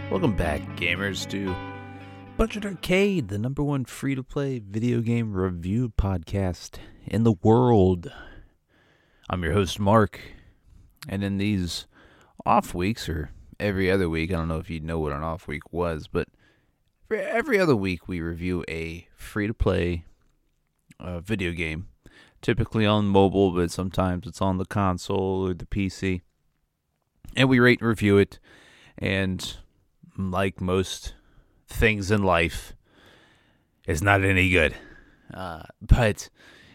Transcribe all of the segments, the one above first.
Welcome back, gamers, to Budget Arcade, the number one free-to-play video game review podcast in the world. I'm your host, Mark, and in these off weeks, or every other week, I don't know if you know what an off week was, but every other week we review a free-to-play video game, typically on mobile, but sometimes it's on the console or the PC, and we rate and review it, and like most things in life, it's not any good. But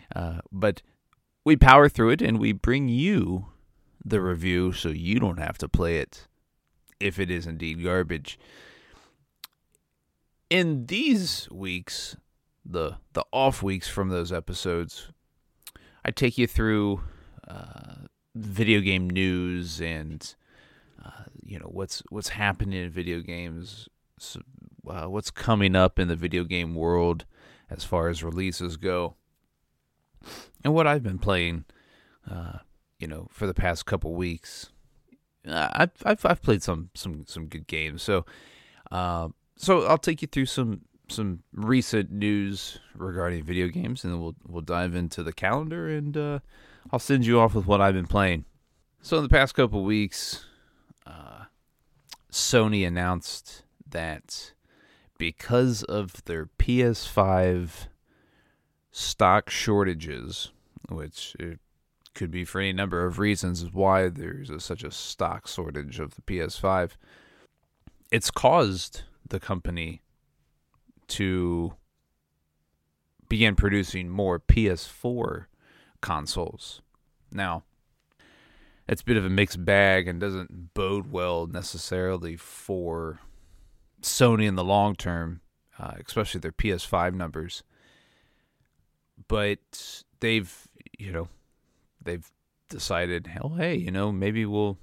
we power through it, and we bring you the review so you don't have to play it if it is indeed garbage. In these weeks, the off weeks from those episodes, I take you through video game news and what's happening in video games, what's coming up in the video game world as far as releases go, and what I've been playing, for the past couple weeks. I've played some good games, so I'll take you through some recent news regarding video games, and then we'll dive into the calendar, and I'll send you off with what I've been playing. So in the past couple weeks, Sony announced that because of their PS5 stock shortages, which it could be for any number of reasons why there's such a stock shortage of the PS5, it's caused the company to begin producing more PS4 consoles. Now, it's a bit of a mixed bag and doesn't bode well necessarily for Sony in the long term, especially their PS5 numbers. But they've decided, hey, maybe we'll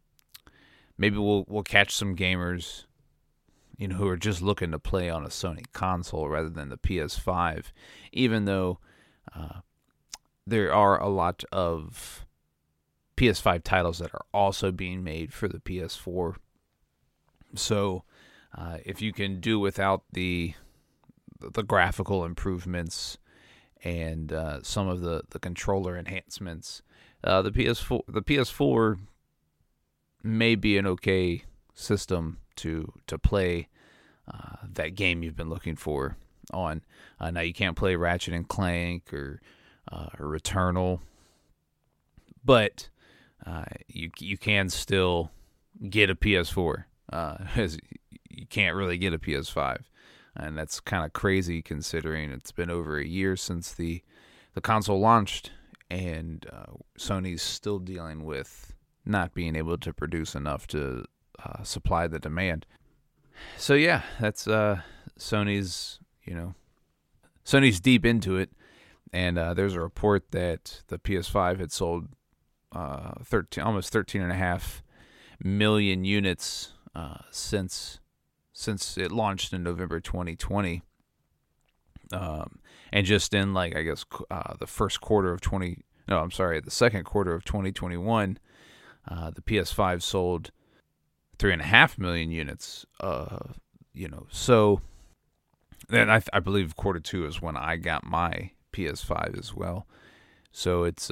catch some gamers, who are just looking to play on a Sony console rather than the PS5, even though there are a lot of PS5 titles that are also being made for the PS4. So if you can do without the graphical improvements and some of the controller enhancements, the PS4 may be an okay system to play that game you've been looking for on. Now you can't play Ratchet and Clank or Returnal, but you can still get a PS4, as you can't really get a PS5, and that's kind of crazy considering it's been over a year since the console launched, and Sony's still dealing with not being able to produce enough to supply the demand. So yeah, that's Sony's deep into it, and there's a report that the PS5 had sold almost 13.5 million units since it launched in November 2020, and just in the second quarter of 2021, the PS5 sold 3.5 million units. So then I believe quarter two is when I got my PS5 as well. So it's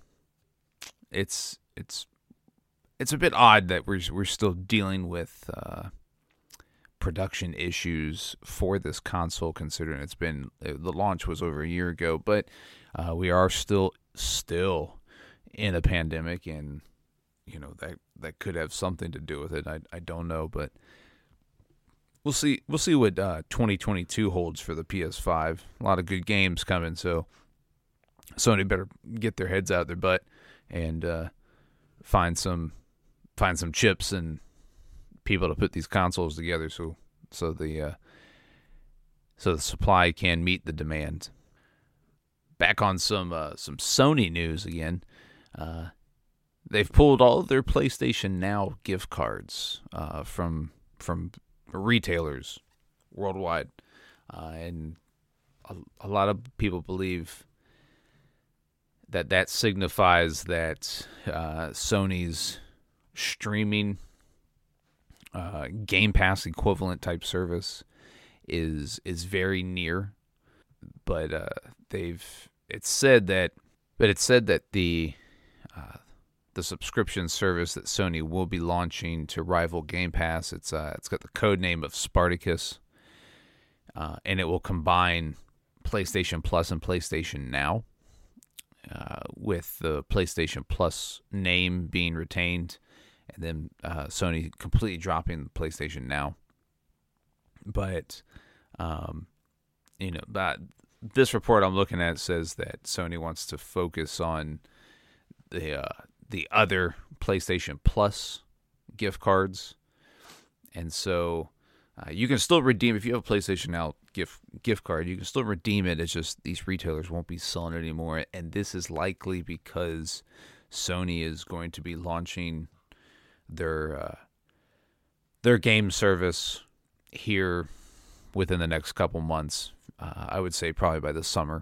a bit odd that we're still dealing with production issues for this console, considering the launch was over a year ago, but we are still in a pandemic, and that could have something to do with it. I don't know, but we'll see what 2022 holds for the PS5. A lot of good games coming, so Sony better get their heads out their butt and find some chips and people to put these consoles together, so the supply can meet the demand. Back on some Sony news again. They've pulled all of their PlayStation Now gift cards from retailers worldwide, and a lot of people believe that signifies that Sony's streaming Game Pass equivalent type service is very near, but it's said that the subscription service that Sony will be launching to rival Game Pass, it's got the code name of Spartacus, and it will combine PlayStation Plus and PlayStation Now, with the PlayStation Plus name being retained, and then Sony completely dropping PlayStation Now. But but this report I'm looking at says that Sony wants to focus on the other PlayStation Plus gift cards, and so you can still redeem if you have a PlayStation Now gift card. You can still redeem it. It's just these retailers won't be selling it anymore, and this is likely because Sony is going to be launching their game service here within the next couple months. I would say probably by the summer.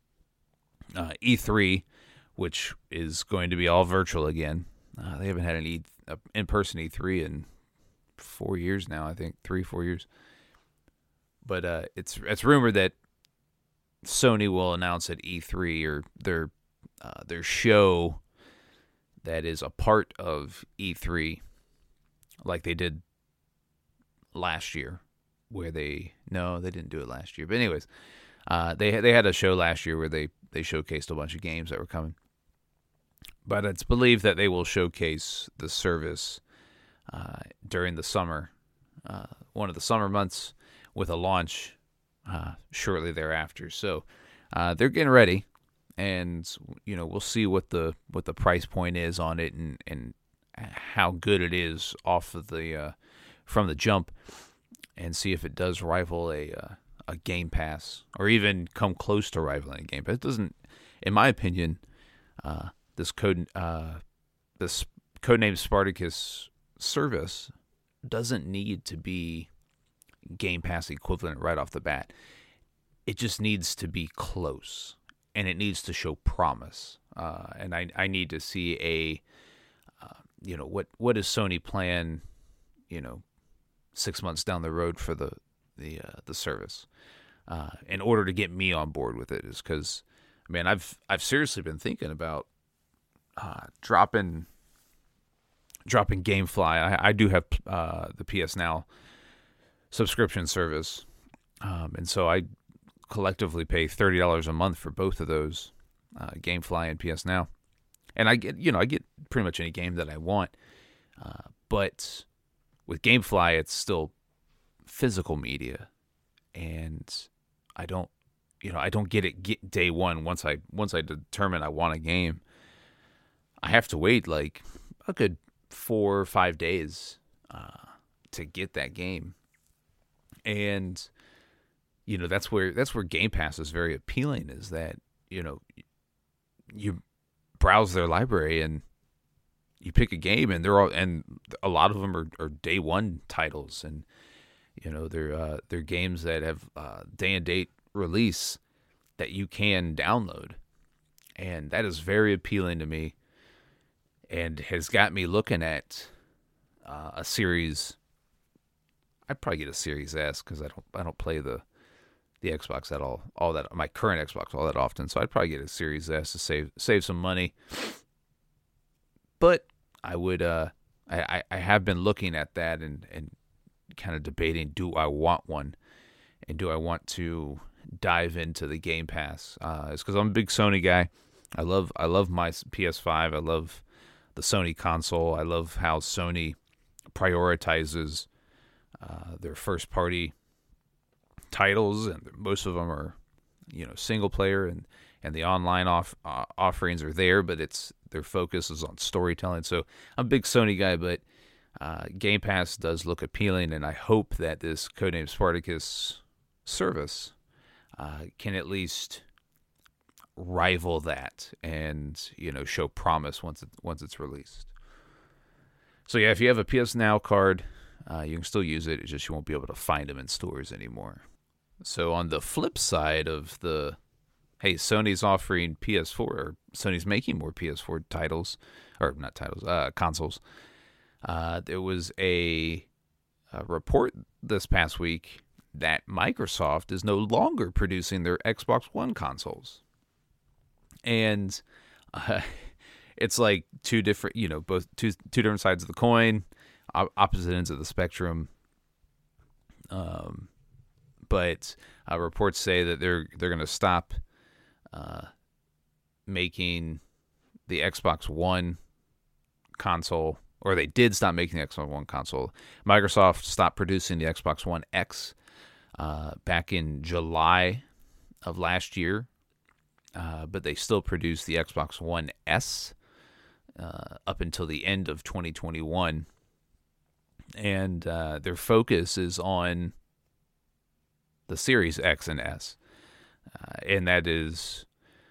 E3, which is going to be all virtual again. They haven't had an in-person E3 in 4 years now, I think 3-4 years. But it's rumored that Sony will announce at E3 or their show that is a part of E3, like they did last year, where they didn't do it last year. But anyways, they had a show last year where they showcased a bunch of games that were coming. But it's believed that they will showcase the service during the summer, one of the summer months, with a launch shortly thereafter. So they're getting ready, and we'll see what the price point is on it and how good it is off of the from the jump, and see if it does rival a Game Pass or even come close to rivaling a Game Pass. It doesn't, in my opinion, this codename Spartacus service doesn't need to be Game Pass equivalent right off the bat. It just needs to be close, and it needs to show promise. And I need to see what is Sony plan, 6 months down the road for the service, in order to get me on board with it. Is because, man, I've seriously been thinking about dropping GameFly. I do have the PS Now subscription service, and so I collectively pay $30 a month for both of those, GameFly and PS Now, and I get pretty much any game that I want, but with GameFly it's still physical media, and I don't get it day one. Once I determine I want a game, I have to wait like a good 4 or 5 days to get that game. And that's where Game Pass is very appealing, is that you browse their library and you pick a game, and a lot of them are day one titles, and they're games that have day and date release that you can download, and that is very appealing to me, and has got me looking at a series. I'd probably get a Series S because I don't play the Xbox at all that my current Xbox all that often, so I'd probably get a Series S to save some money. But I would I have been looking at that and kind of debating, do I want one, and do I want to dive into the Game Pass? It's because I'm a big Sony guy. I love my PS5. I love the Sony console. I love how Sony prioritizes their first party titles, and most of them are single player, and the online offerings are there, but their focus is on storytelling. So I'm a big Sony guy, but Game Pass does look appealing, and I hope that this codename Spartacus service can at least rival that, and show promise once it's released. So yeah, if you have a PS Now card, you can still use it. It's just you won't be able to find them in stores anymore. So on the flip side of Sony's offering PS4, or Sony's making more PS4 titles, or not titles, consoles. There was a a report this past week that Microsoft is no longer producing their Xbox One consoles. And it's like two different, both two different sides of the coin, opposite ends of the spectrum. But reports say that they're going to stop making the Xbox One console, or they did stop making the Xbox One console. Microsoft stopped producing the Xbox One X back in July of last year, but they still produce the Xbox One S up until the end of 2021. And their focus is on the Series X and S. And that is,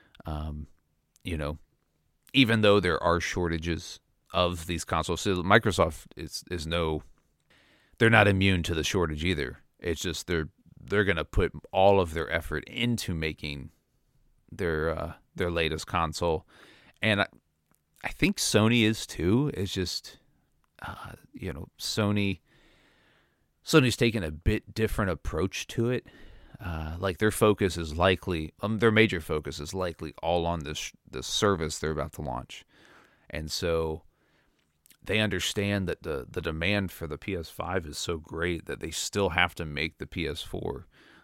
even though there are shortages of these consoles, so Microsoft they're not immune to the shortage either. It's just they're going to put all of their effort into making their latest console. And I think Sony is too. It's just, Sony's taken a bit different approach to it. Like their focus is likely, their major focus is likely all on this service they're about to launch. And so they understand that the demand for the PS5 is so great that they still have to make the PS4.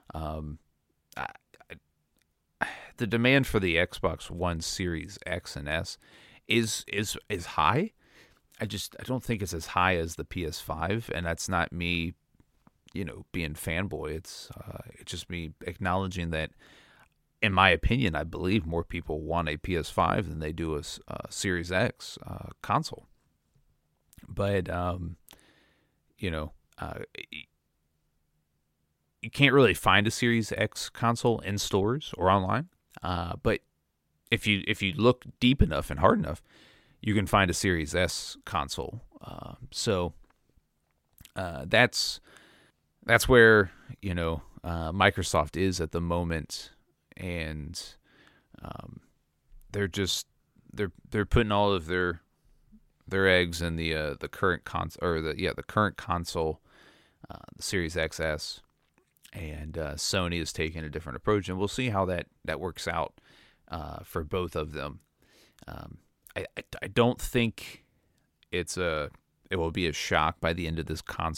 The demand for the Xbox One Series X and S is high. I don't think it's as high as the PS5, and that's not me, being fanboy. It's just me acknowledging that, in my opinion, I believe more people want a PS5 than they do a Series X console. But you can't really find a Series X console in stores or online. But if you look deep enough and hard enough, you can find a Series S console. So that's where Microsoft is at the moment, and they're putting all of their eggs in the current console, or the current console, the Series XS, and Sony is taking a different approach, and we'll see how that works out for both of them. I don't think it will be a shock by the end of this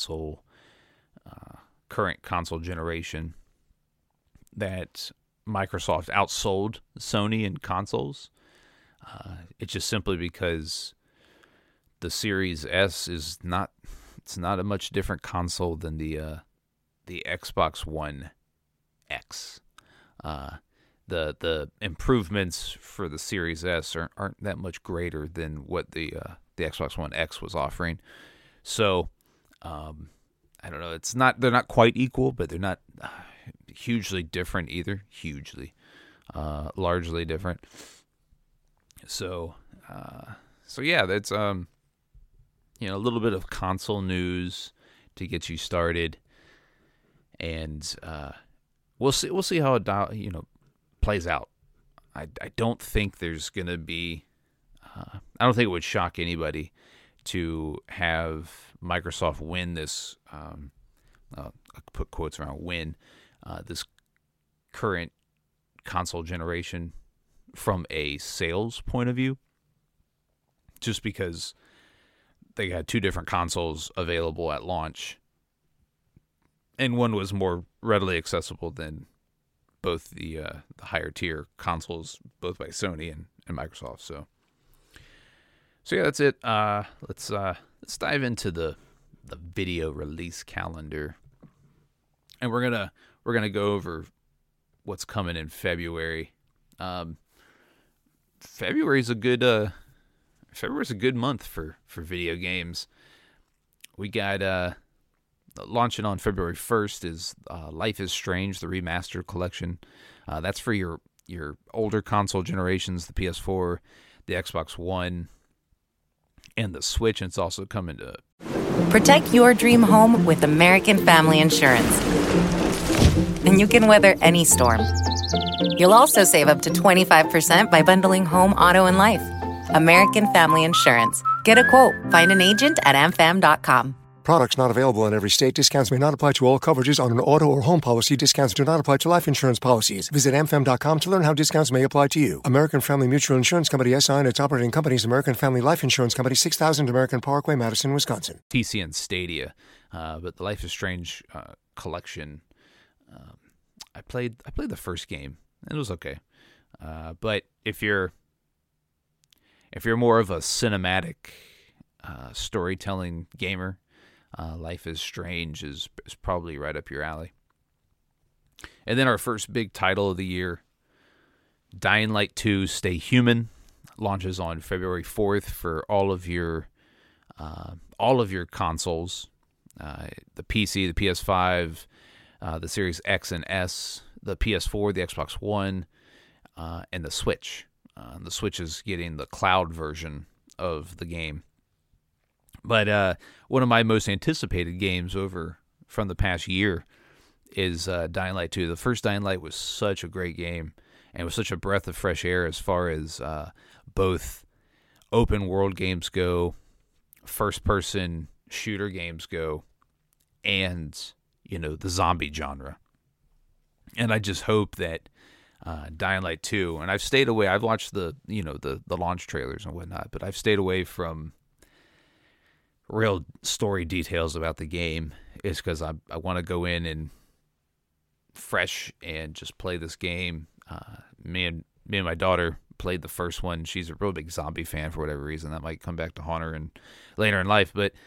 current console generation that Microsoft outsold Sony in consoles. It's just simply because the Series S is not a much different console than the Xbox One X. The improvements for the Series S aren't that much greater than what the Xbox One X was offering. So I don't know. They're not quite equal, but they're not hugely different either. Largely different. So yeah, that's a little bit of console news to get you started, and we'll see how it plays out. I don't think there's gonna be. I don't think it would shock anybody to have Microsoft win this. I'll put quotes around win this current console generation from a sales point of view, just because they had two different consoles available at launch, and one was more readily accessible than both the higher tier consoles, both by Sony and Microsoft. So yeah, that's it. Let's dive into the video release calendar, and we're gonna go over what's coming in February. February's a good month for video games. We got launching on February 1st is Life is Strange, the Remastered Collection. That's for your older console generations, the PS4, the Xbox One, and the Switch. And it's also coming to... Protect your dream home with American Family Insurance. And you can weather any storm. You'll also save up to 25% by bundling home, auto, and life. American Family Insurance. Get a quote. Find an agent at amfam.com. Products not available in every state. Discounts may not apply to all coverages on an auto or home policy. Discounts do not apply to life insurance policies. Visit amfam.com to learn how discounts may apply to you. American Family Mutual Insurance Company, SI, and its operating companies, American Family Life Insurance Company, 6000 American Parkway, Madison, Wisconsin. PC and Stadia, but the Life is Strange collection. I played the first game. It was okay, but if you're more of a cinematic storytelling gamer, Life is Strange is probably right up your alley. And then our first big title of the year, Dying Light 2: Stay Human, launches on February 4th for all of your consoles, the PC, the PS5, the Series X and S, the PS4, the Xbox One, and the Switch. The Switch is getting the cloud version of the game. But one of my most anticipated games from the past year is Dying Light 2. The first Dying Light was such a great game, and it was such a breath of fresh air as far as both open world games go, first-person shooter games go, and the zombie genre. And I just hope that Dying Light 2, and I've stayed away. I've watched the launch trailers and whatnot, but I've stayed away from real story details about the game, is because I want to go in and fresh and just play this game. Me and my daughter played the first one. She's a real big zombie fan for whatever reason. That might come back to haunt her and later in life, but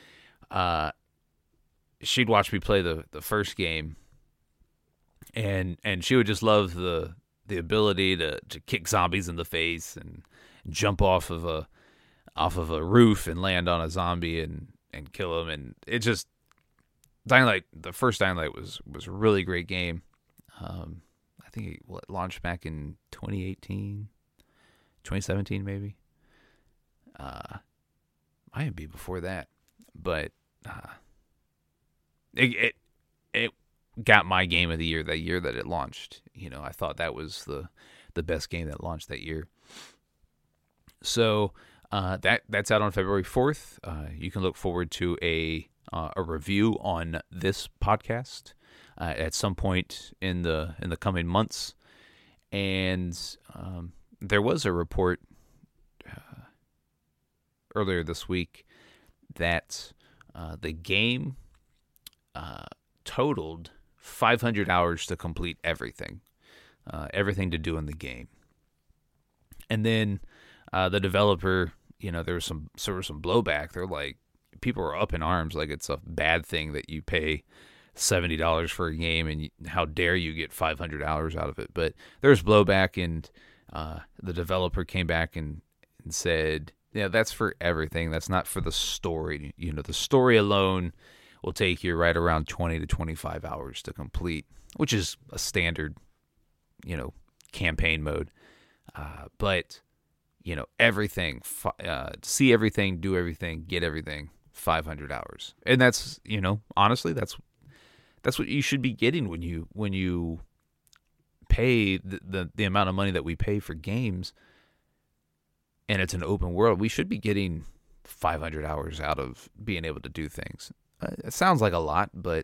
she'd watch me play the first game, and she would just love the ability to kick zombies in the face and jump off of a roof and land on a zombie and kill him. And it just, Dying Light, the first Dying Light was a really great game. I think it launched back in 2018, 2017 maybe. Might be before that, but it got my game of the year that year that it launched. I thought that was the best game that launched that year. So that's out on February 4th. You can look forward to a review on this podcast at some point in the coming months. And there was a report earlier this week that the game totaled 500 hours to complete everything to do in the game. And then the developer, there was some blowback. They're like, people are up in arms, like it's a bad thing that you pay $70 for a game and how dare you get 500 hours out of it. But there's blowback, and the developer came back and said, that's for everything. That's not for the story. The story alone will take you right around 20 to 25 hours to complete, which is a standard, campaign mode. But, everything, see everything, do everything, get everything, 500 hours. And that's, honestly, that's what you should be getting when you pay the amount of money that we pay for games, and it's an open world. We should be getting 500 hours out of being able to do things. It sounds like a lot, but,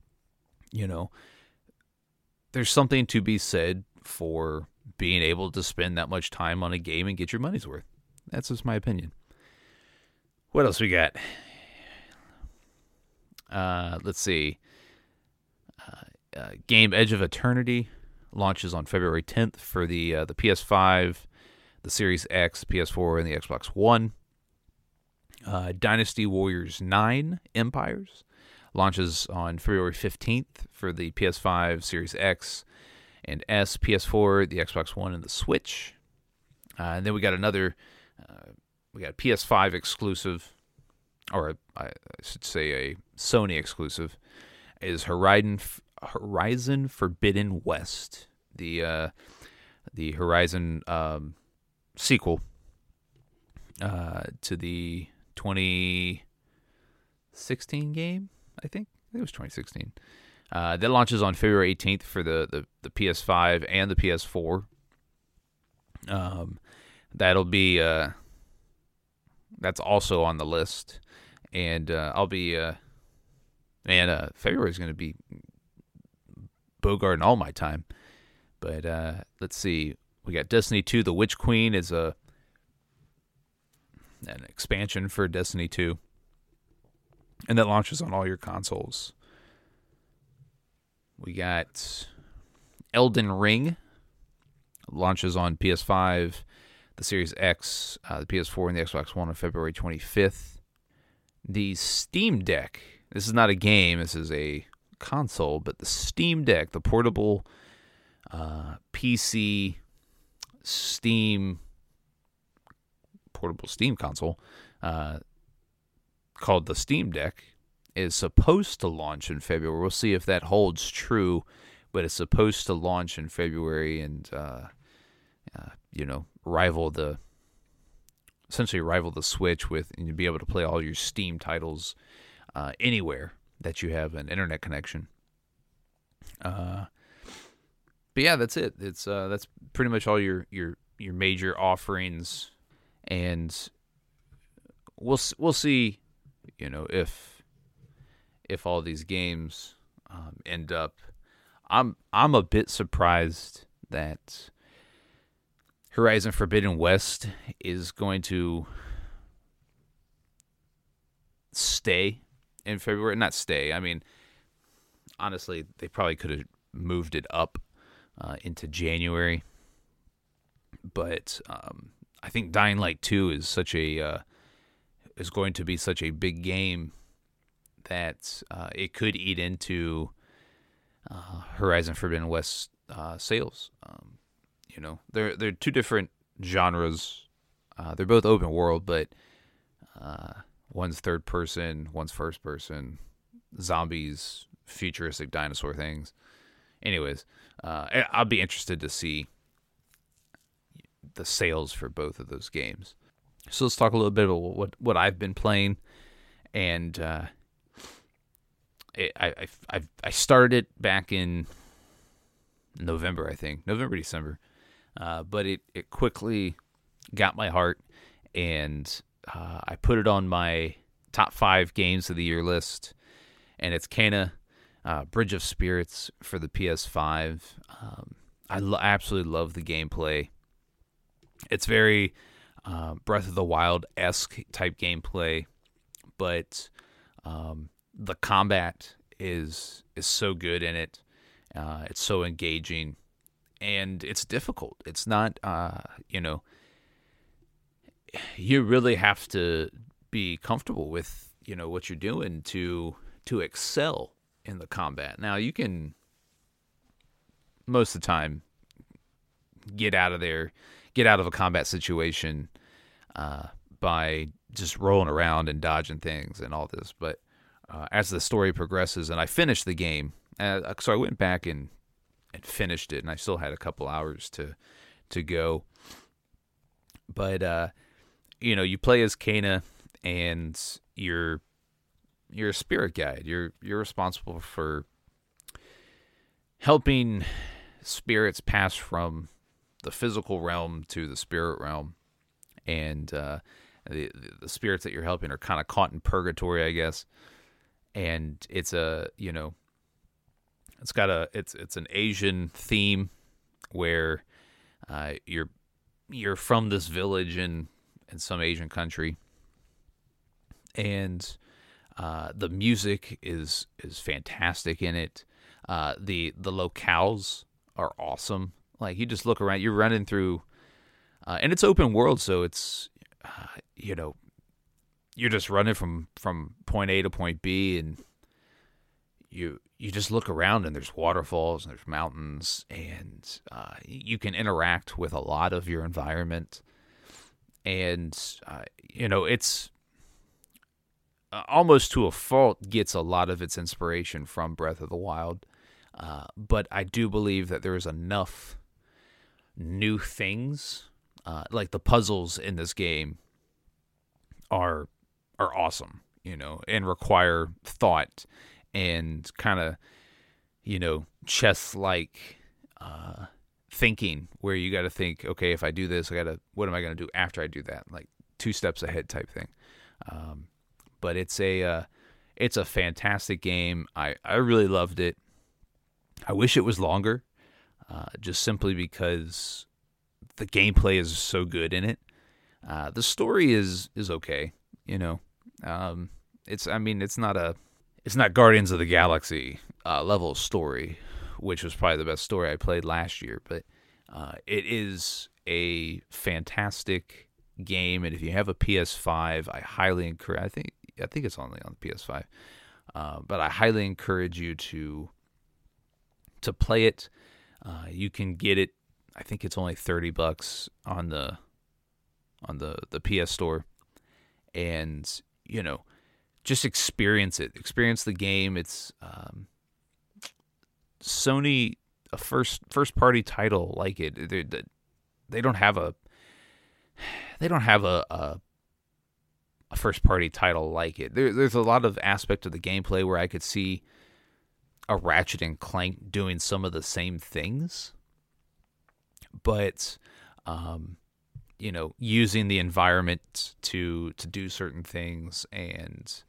there's something to be said for being able to spend that much time on a game and get your money's worth. That's just my opinion. What else we got? Let's see. Game Edge of Eternity launches on February 10th for the PS5, the Series X, PS4, and the Xbox One. Dynasty Warriors 9 Empires launches on February 15th for the PS5, Series X, and S, PS4, the Xbox One, and the Switch. And then we got we got PS5 exclusive, or I should say a Sony exclusive, is Horizon Forbidden West, the Horizon sequel to the 2016 game, I think it was 2016. That launches on February 18th for the PS5 and the PS4. That'll be that's also on the list, and I'll be Man, February is going to be Bogart and all my time. But let's see. We got Destiny 2. The Witch Queen is an expansion for Destiny 2. And that launches on all your consoles. We got Elden Ring. Launches on PS5, the Series X, the PS4, and the Xbox One on February 25th. The Steam Deck. This is not a game. This is a console. But the Steam Deck, the portable PC portable Steam console, called the Steam Deck, is supposed to launch in February. We'll see if that holds true, but it's supposed to launch in February and rival the Switch with, and you'll be able to play all your Steam titles anywhere that you have an internet connection. But yeah, that's it. It's that's pretty much all your major offerings, and we'll see, if all these games end up. I'm a bit surprised that Horizon Forbidden West is going to stay in February. Not stay. I mean, honestly, they probably could have moved it up into January. But I think Dying Light 2 is is going to be such a big game that it could eat into Horizon Forbidden West sales. They're two different genres. They're both open world, but one's third person, one's first person. Zombies, futuristic dinosaur things. Anyways, I'll be interested to see the sales for both of those games. So let's talk a little bit about what I've been playing, and I started it back in November, I think. December. But it quickly got my heart, and I put it on my top 5 games of the year list, and it's Kena, Bridge of Spirits for the PS5. I absolutely love the gameplay. It's very Breath of the Wild-esque type gameplay, but the combat is so good in it. It's so engaging, and it's difficult. It's not, you really have to be comfortable with, what you're doing to excel in the combat. Now, you can, most of the time, get out of a combat situation by just rolling around and dodging things and all this. But as the story progresses, and I finished the game, so I went back and finished it, and I still had a couple hours to go. But you play as Kena, and you're a spirit guide. You're responsible for helping spirits pass from the physical realm to the spirit realm, and the spirits that you're helping are kind of caught in purgatory, I guess. And it's it's an Asian theme where you're from this village in some Asian country, and the music is fantastic in it. The locales are awesome. Like, you just look around, you're running through, and it's open world, so it's you're just running from point A to point B, and you just look around, and there's waterfalls and there's mountains, and you can interact with a lot of your environment. And it's almost to a fault gets a lot of its inspiration from Breath of the Wild, but I do believe that there is enough new things, like the puzzles in this game are awesome, and require thought and kind of, chess-like thinking, where you got to think, okay, if I do this, what am I going to do after I do that? Like 2 steps ahead type thing. But it's It's a fantastic game. I really loved it. I wish it was longer, just simply because the gameplay is so good in it. The story is okay, you know. It's not Guardians of the Galaxy level of story, which was probably the best story I played last year, but it is a fantastic game, and if you have a PS5, I highly encourage. I think it's only on the PS5, but I highly encourage you to play it. You can get it. I think it's only $30 on the PS Store, and you know, just experience it. Experience the game. It's Sony, a first party title like it. They don't have a first party title like it. There's a lot of aspect of the gameplay where I could see a Ratchet and Clank doing some of the same things, but you know, using the environment to do certain things, and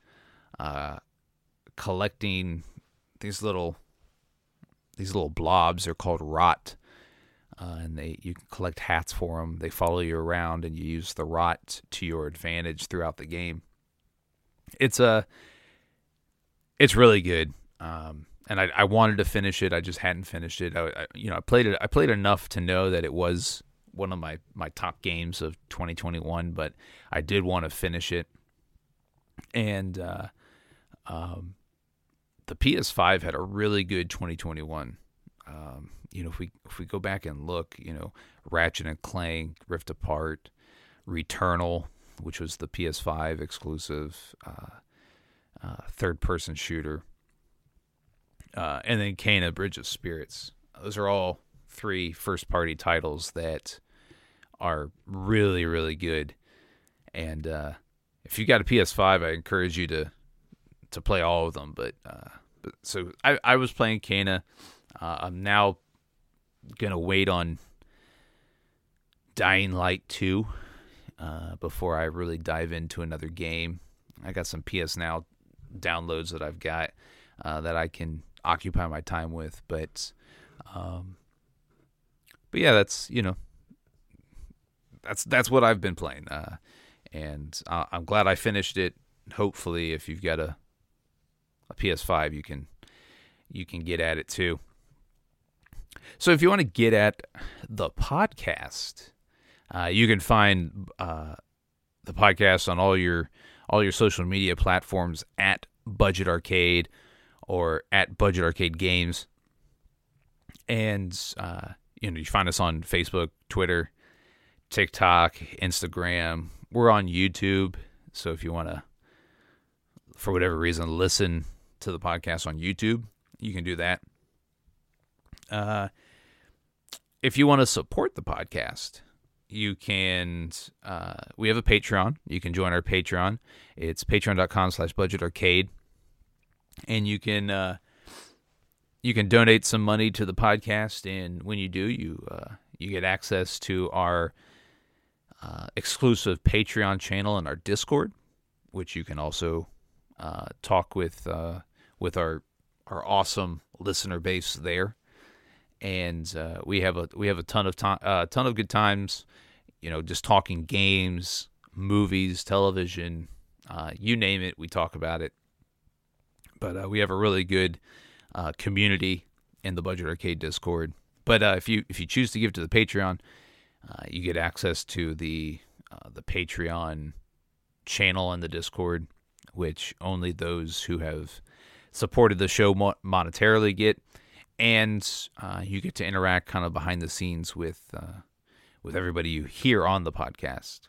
collecting these little blobs. They're called rot, and you can collect hats for them. They follow you around, and you use the rot to your advantage throughout the game. It's really good, and I wanted to finish it. I just hadn't finished it. I played it. I played enough to know that it was one of my top games of 2021, but I did want to finish it. And the PS5 had a really good 2021. You know, if we go back and look, you know, Ratchet and Clank, Rift Apart, Returnal, which was the PS5 exclusive third-person shooter, and then Kena Bridge of Spirits. Those are all 3 first-party titles that are really, really good. And if you got a PS5, I encourage you to play all of them. But so I was playing Kena. I'm now gonna wait on Dying Light 2 before I really dive into another game. I got some PS Now downloads that I've got that I can occupy my time with, but yeah, that's, you know, that's what I've been playing, and I'm glad I finished it. Hopefully, if you've got a PS5, you can get at it too. So if you want to get at the podcast, you can find the podcast on all your social media platforms at Budget Arcade or at Budget Arcade Games. And you know, you find us on Facebook, Twitter, TikTok, Instagram. We're on YouTube, so if you want to, for whatever reason, listen to the podcast on YouTube, you can do that. If you want to support the podcast, you can, we have a Patreon. You can join our Patreon. It's patreon.com/budgetarcade. And you can donate some money to the podcast, and when you do, you get access to our exclusive Patreon channel and our Discord, which you can also talk with our awesome listener base there. And we have a ton of good times, you know, just talking games, movies, television, you name it, we talk about it. But we have a really good community in the Budget Arcade Discord. But if you choose to give to the Patreon, you get access to the Patreon channel and the Discord, which only those who have supported the show monetarily get. And you get to interact kind of behind the scenes with everybody you hear on the podcast.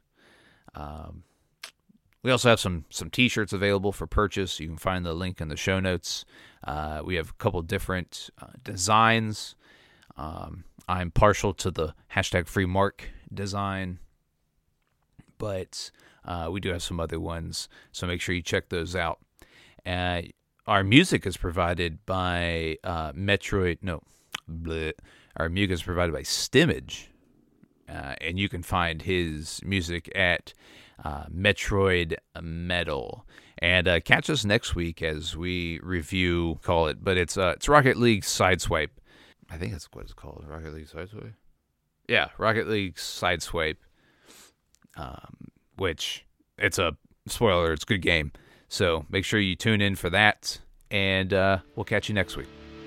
We also have some T-shirts available for purchase. You can find the link in the show notes. We have a couple different designs. I'm partial to the #FreeMark design, but we do have some other ones, so make sure you check those out. Our music is provided by Our music is provided by Stimage, and you can find his music at Metroid Metal. And catch us next week as we review, it's Rocket League Sideswipe. I think that's what it's called, Rocket League Sideswipe. Yeah, Rocket League Sideswipe, which it's a spoiler, it's a good game. So make sure you tune in for that, and we'll catch you next week.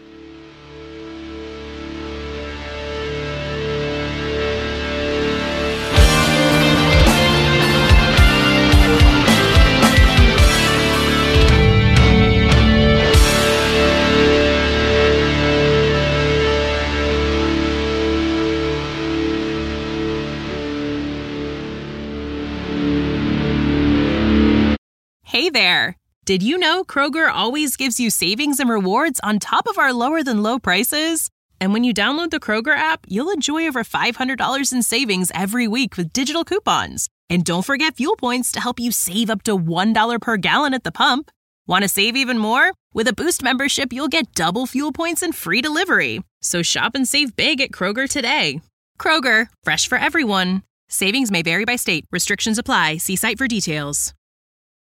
Hey there! Did you know Kroger always gives you savings and rewards on top of our lower-than-low prices? And when you download the Kroger app, you'll enjoy over $500 in savings every week with digital coupons. And don't forget fuel points to help you save up to $1 per gallon at the pump. Want to save even more? With a Boost membership, you'll get double fuel points and free delivery. So shop and save big at Kroger today. Kroger, fresh for everyone. Savings may vary by state. Restrictions apply. See site for details.